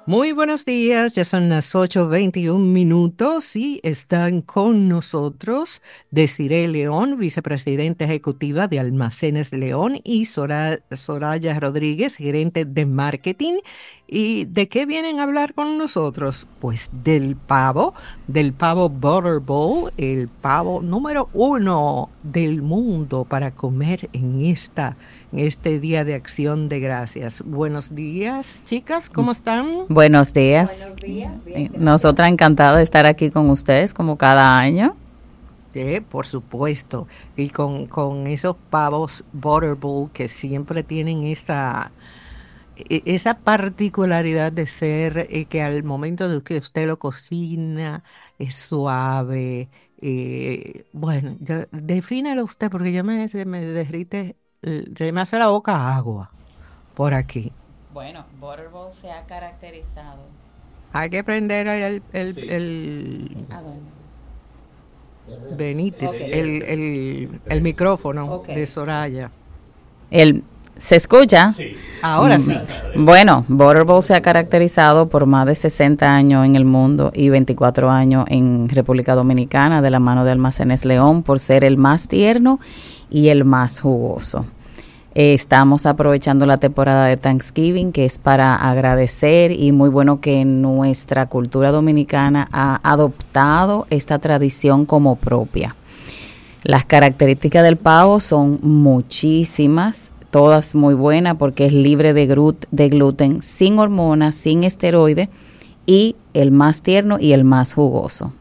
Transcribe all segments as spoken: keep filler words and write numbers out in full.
Muy buenos días, ya son las ocho veintiún minutos y están con nosotros Desiree León, vicepresidenta ejecutiva de Almacenes León, y Sora- Soraya Rodríguez, gerente de marketing. ¿Y de qué vienen a hablar con nosotros? Pues del pavo, del pavo Butterball, el pavo número uno del mundo para comer en esta en este Día de Acción de Gracias. Buenos días, chicas, ¿cómo están? Buenos días. Buenos días, bien, Eh, gracias. Nosotras encantadas de estar aquí con ustedes como cada año. Eh, por supuesto, y con, con esos pavos Butterball que siempre tienen esa, e- esa particularidad de ser eh, que al momento de que usted lo cocina es suave. Eh, bueno, ya- defínelo usted porque ya me, se me derrite, eh, se me hace la boca agua por aquí. Bueno, Butterball se ha caracterizado. Hay que prender el, el, Sí. el ¿A dónde? Benítez, Ok. el, el, el micrófono Ok. de Soraya. El, ¿Se escucha? Sí. Ahora sí. Bueno, Butterball se ha caracterizado por más de sesenta años en el mundo y veinticuatro años en República Dominicana de la mano de Almacenes León por ser el más tierno y el más jugoso. Eh, estamos aprovechando la temporada de Thanksgiving, que es para agradecer, y muy bueno que nuestra cultura dominicana ha adoptado esta tradición como propia. Las características del pavo son muchísimas, todas muy buenas porque es libre de, glut- de gluten, sin hormonas, sin esteroides, y el más tierno y el más jugoso.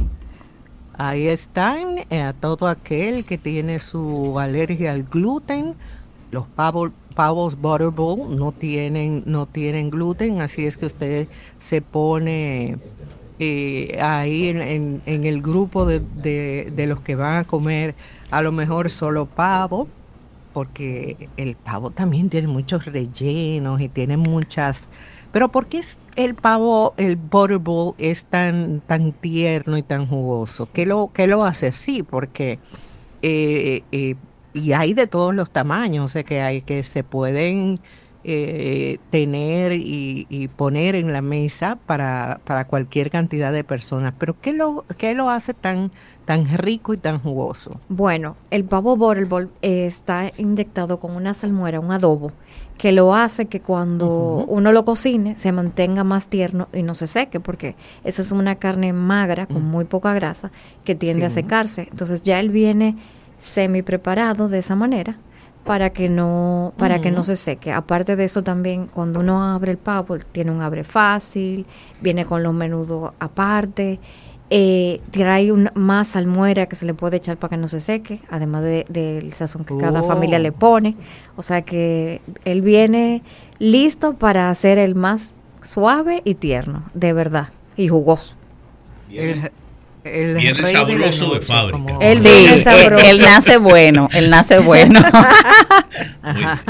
Ahí están, eh, a todo aquel que tiene su alergia al gluten. Los pavos, pavos Butterball no tienen, no tienen gluten, así es que usted se pone eh, ahí en, en- en el grupo de, de- de los que van a comer a lo mejor solo pavo, porque el pavo también tiene muchos rellenos y tiene muchas... Pero ¿por qué es el pavo, el Butterball, es tan, tan tierno y tan jugoso? ¿Qué lo, qué lo hace así? Porque eh, eh, y hay de todos los tamaños, o sea que hay que se pueden eh, tener y, y poner en la mesa para, para cualquier cantidad de personas. Pero ¿qué lo, qué lo hace tan, tan rico y tan jugoso? Bueno, el pavo Butterball eh, está inyectado con una salmuera, un adobo, que lo hace que cuando Ujú. uno lo cocine se mantenga más tierno y no se seque, porque esa es una carne magra con Mm. muy poca grasa que tiende a Sí. secarse. Entonces ya él viene semi preparado de esa manera para que no para que no Ujú. se seque. Aparte de eso también cuando uno abre el pavo tiene un abre fácil, viene con los menudos aparte. Eh, trae un, más salmuera que se le puede echar para que no se seque, además de- del sazón que cada Oh. familia le pone. O sea que él viene listo para hacer el más suave y tierno, de verdad, y jugoso. Viene, El, el viene rey de la sabroso de noche, fábrica. como- Él Sí, viene él, sabroso. él nace bueno, él nace bueno. muy bien.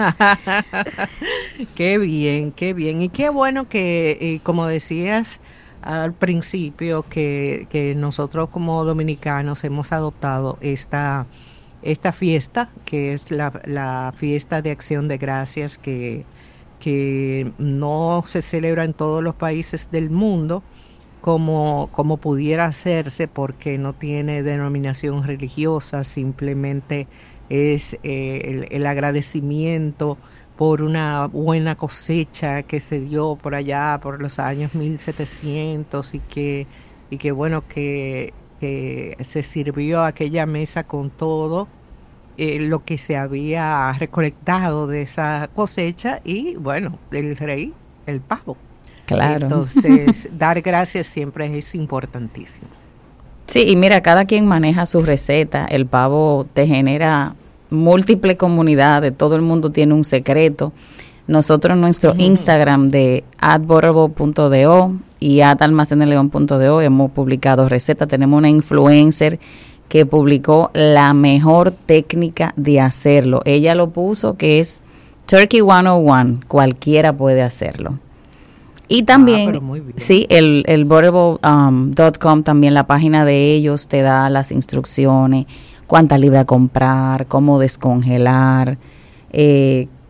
Qué bien, qué bien. Y qué bueno que, eh, como decías al principio, que, que nosotros como dominicanos hemos adoptado esta, esta fiesta, que es la, la fiesta de Acción de Gracias, que, que no se celebra en todos los países del mundo como, como pudiera hacerse porque no tiene denominación religiosa, simplemente es eh, el, el agradecimiento por una buena cosecha que se dio por allá por los años mil setecientos y que, y que bueno, que, que se sirvió aquella mesa con todo eh, lo que se había recolectado de esa cosecha y bueno, el rey, el pavo. Claro. Entonces, dar gracias siempre es importantísimo. Sí, y mira, cada quien maneja su receta. El pavo te genera múltiples comunidades, todo el mundo tiene un secreto. Nosotros en nuestro Ujú. Instagram de at butterball punto do y at almaceneleon punto do hemos publicado recetas. Tenemos una influencer que publicó la mejor técnica de hacerlo. Ella lo puso que es Turkey ciento uno, cualquiera puede hacerlo. Y también, Ah, pero muy bien. sí, el, el butterball punto com, también la página de ellos te da las instrucciones, cuánta libra comprar, cómo descongelar, eh,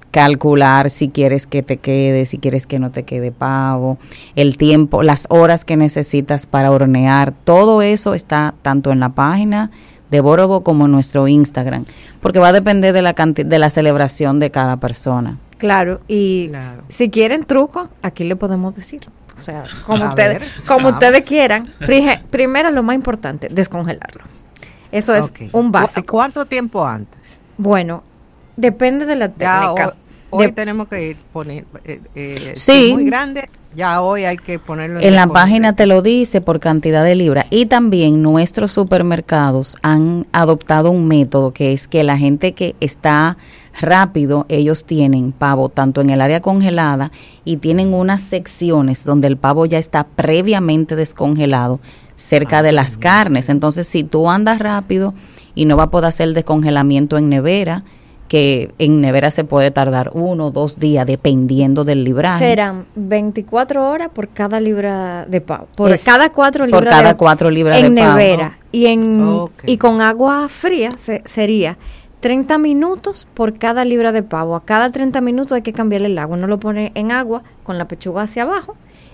calcular si quieres que te quede, si quieres que no te quede pavo, el tiempo, las horas que necesitas para hornear, todo eso está tanto en la página de Butterball como en nuestro Instagram, porque va a depender de la canti- de la celebración de cada persona. Claro, y Claro. si quieren truco, aquí le podemos decir. O sea, como A ustedes, ver, como vamos. ustedes quieran. Prige- Primero, lo más importante, descongelarlo. Eso es Ok. un ¿Cu- básico. ¿Cuánto tiempo antes? Bueno, depende de la Ya técnica. hoy, hoy De- tenemos que ir poner, eh, eh, Sí. si es muy grande, ya hoy hay que ponerlo En la disponible. página te lo dice por cantidad de libras. Y también nuestros supermercados han adoptado un método que es que la gente que está rápido, ellos tienen pavo tanto en el área congelada y tienen unas secciones donde el pavo ya está previamente descongelado cerca Ah, de las carnes. Entonces, si tú andas rápido y no va a poder hacer descongelamiento en nevera, que en nevera se puede tardar uno o dos días dependiendo del libraje. Serán veinticuatro horas por cada libra de pavo. Por Es cada cuatro libras por cada de, cuatro libras en de pavo. nevera. Y, en, Ok. y con agua fría se- sería treinta minutos por cada libra de pavo. A cada treinta minutos hay que cambiarle el agua. Uno lo pone en agua con la pechuga hacia abajo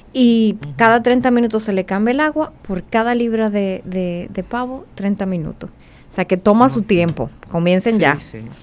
y cada treinta minutos se le cambia el agua por cada libra de, de, de pavo, treinta minutos. O sea que toma su tiempo. Comiencen ya. Sí, sí.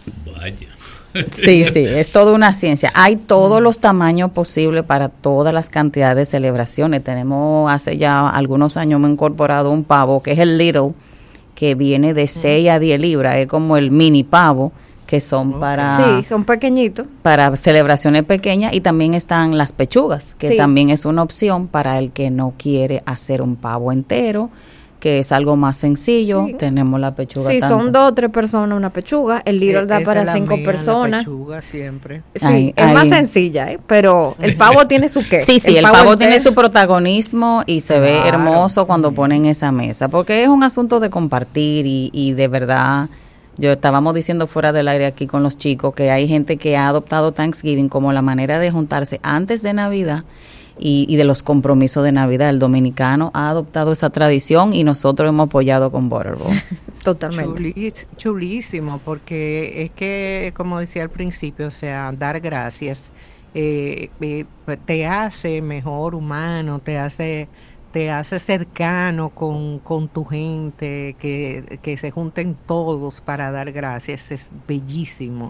Vaya. Sí, sí, es toda una ciencia. Hay todos los tamaños posibles para todas las cantidades de celebraciones. Tenemos hace ya algunos años hemos incorporado un pavo que es el Little, que viene de seis a diez libras, es como el mini pavo, que son Ok. para, Sí, son pequeñitos. para celebraciones pequeñas, y también están las pechugas, que Sí. también es una opción para el que no quiere hacer un pavo entero, que es algo más sencillo. Sí. Tenemos la pechuga. Sí, tanto- son dos o tres personas una pechuga. El Little Eh, da esa para es la cinco mía, la personas. pechuga siempre. Sí, Ahí, es más ahí. sencilla, ¿eh? Pero el pavo tiene su qué. Sí, sí, el, pavo, tiene entero. su protagonismo y se ve Claro. hermoso cuando ponen esa mesa, porque es un asunto de compartir y, y de verdad, yo estábamos diciendo fuera del aire aquí con los chicos que hay gente que ha adoptado Thanksgiving como la manera de juntarse antes de Navidad y, y de los compromisos de Navidad. El dominicano ha adoptado esa tradición y nosotros hemos apoyado con Butterball. Totalmente. Chulis- chulísimo, porque es que, como decía al principio, o sea, dar gracias eh, eh, te hace mejor humano, te hace te hace cercano con, con tu gente, que, que se junten todos para dar gracias, es bellísimo.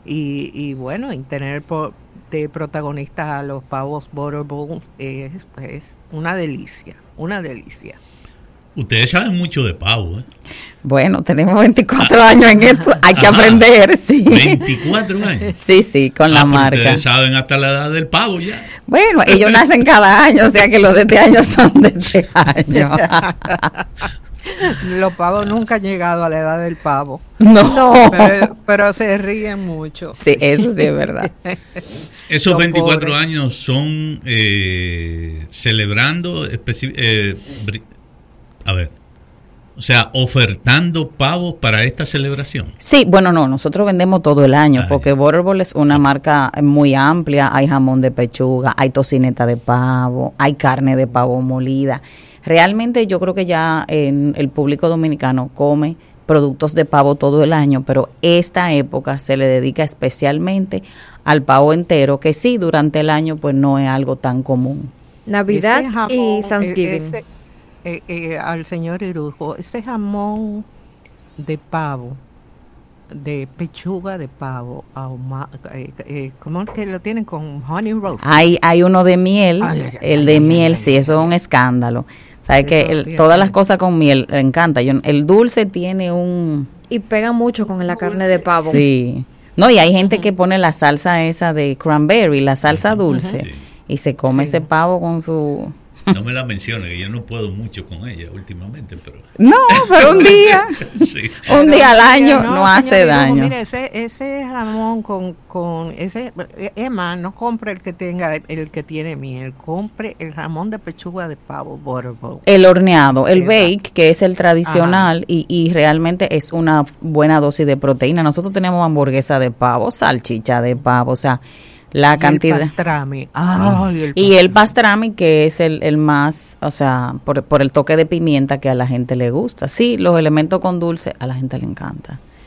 Y, y bueno, y tener por, de protagonista a los pavos Butterball es, es una delicia, una delicia. Ustedes saben mucho de pavo, ¿eh? Bueno, tenemos veinticuatro años en esto, hay que Ajá. aprender, sí. veinticuatro años. Sí, sí, con la Ah, pero marca. Ustedes saben hasta la edad del pavo ya. Bueno, ellos nacen cada año, o sea que los de este año son de este año. Los pavos nunca han llegado a la edad del pavo, No. pero, pero se ríen mucho. Sí, eso sí es verdad. Esos Los veinticuatro pobres. años son eh, celebrando, especi- eh, bri- a ver, o sea, ofertando pavos para esta celebración. Sí, bueno, no, nosotros vendemos todo el año Ay. porque Butterball es una marca muy amplia. Hay jamón de pechuga, hay tocineta de pavo, hay carne de pavo molida. Realmente yo creo que ya en el público dominicano come productos de pavo todo el año, pero esta época se le dedica especialmente al pavo entero, que sí, durante el año pues no es algo tan común. Navidad Ese jamón, y eh, Thanksgiving. ese, eh, eh, al señor Irujo, ese jamón de pavo, de pechuga de pavo, ahuma- eh, eh, ¿cómo es que lo tienen con honey roast? Hay, hay uno de miel, Ay, ay, ay, el ay, de ay, miel, ay, sí, ay, eso es un escándalo. Sabes que Eso el- tiene- todas las cosas con miel le encanta. Yo, el dulce tiene un... Y pega mucho con la carne de pavo. Sí. No, y hay gente que pone la salsa esa de cranberry, la salsa dulce, Sí. y se come Sí. ese pavo con su... No me la mencione, que yo no puedo mucho con ella últimamente, pero No, pero un día, sí. un día al año no, señor hace Irujo, daño. Mire, ese, ese jamón con, con ese, eh, Emma, no compre el que tenga, el que tiene miel, compre el jamón de pechuga de pavo, Butterball. El horneado, el Exacto. bake, que es el tradicional, y, y realmente es una buena dosis de proteína. Nosotros tenemos hamburguesa de pavo, salchicha de pavo, o sea, la Y cantidad. el pastrami. Ay, el Y el pastrami, que es el, el más, o sea, por, por el toque de pimienta que a la gente le gusta. Sí, los elementos con dulce a la gente le encanta.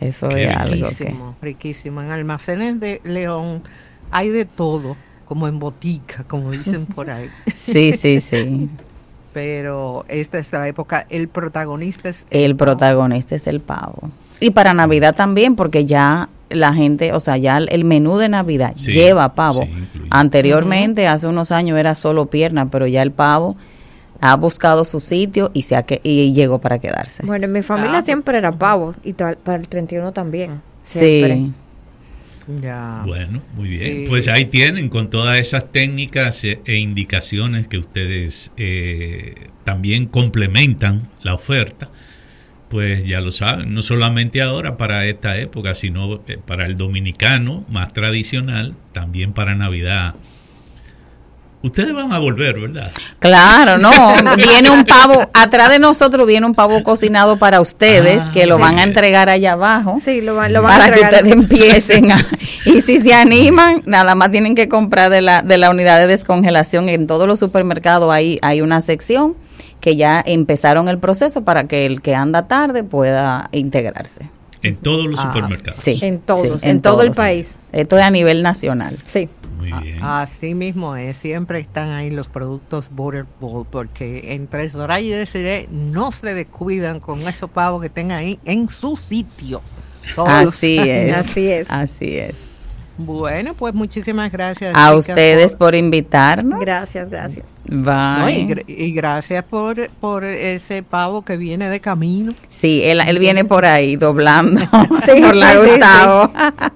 Eso Qué es algo que... Riquísimo, riquísimo. En Almacenes de León hay de todo, como en botica, como dicen por ahí. Sí, sí, sí. Pero esta es la época, el protagonista es El protagonista es el pavo. Y para Navidad también, porque ya la gente, o sea, ya el menú de Navidad Sí, lleva pavo. sí, incluye. Anteriormente, hace unos años era solo pierna, pero ya el pavo ha buscado su sitio y se ha que, y llegó para quedarse. Bueno, en mi familia Ah, siempre era pavo y tal- para el treinta y uno también. Siempre. Sí. Ya. Bueno, muy bien. Sí. Pues ahí tienen con todas esas técnicas e, e indicaciones que ustedes eh, también complementan la oferta. Pues ya lo saben, no solamente ahora para esta época, sino eh, para el dominicano más tradicional, también para Navidad. Ustedes van a volver, ¿verdad? Claro, no, viene un pavo, atrás de nosotros viene un pavo cocinado para ustedes, Ah, que lo sí. van a entregar allá abajo. Sí, lo, van- lo van a Para que entregar. ustedes empiecen a, y si se animan, nada más tienen que comprar de la de la unidad de descongelación. En todos los supermercados hay, hay una sección que ya empezaron el proceso para que el que anda tarde pueda integrarse. En todos los Ah, supermercados. Sí. En todos, sí, en todo el todos. país. Esto es a nivel nacional. Sí. Muy bien. Así mismo es, siempre están ahí los productos Butterball, porque entre Soraya y Desiree no se descuidan con esos pavos que tengan ahí en su sitio. Todos. Así es. Así es. Así es. Bueno, pues muchísimas gracias. A chicas, ustedes por invitarnos. Gracias, gracias. No, y, Bye. gra- y gracias por, por ese pavo que viene de camino. Sí, él, él viene por ahí doblando Sí, por la sí, sí, Gustavo.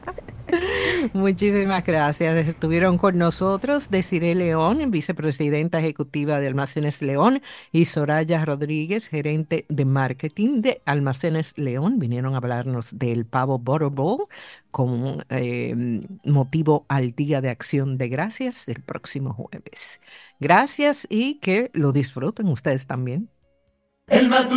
Muchísimas gracias. Estuvieron con nosotros Desiree León, vicepresidenta ejecutiva de Almacenes León, y Soraya Rodríguez, gerente de marketing de Almacenes León. Vinieron a hablarnos del pavo Butterball con eh, motivo al Día de Acción de Gracias del próximo jueves. Gracias y que lo disfruten ustedes también.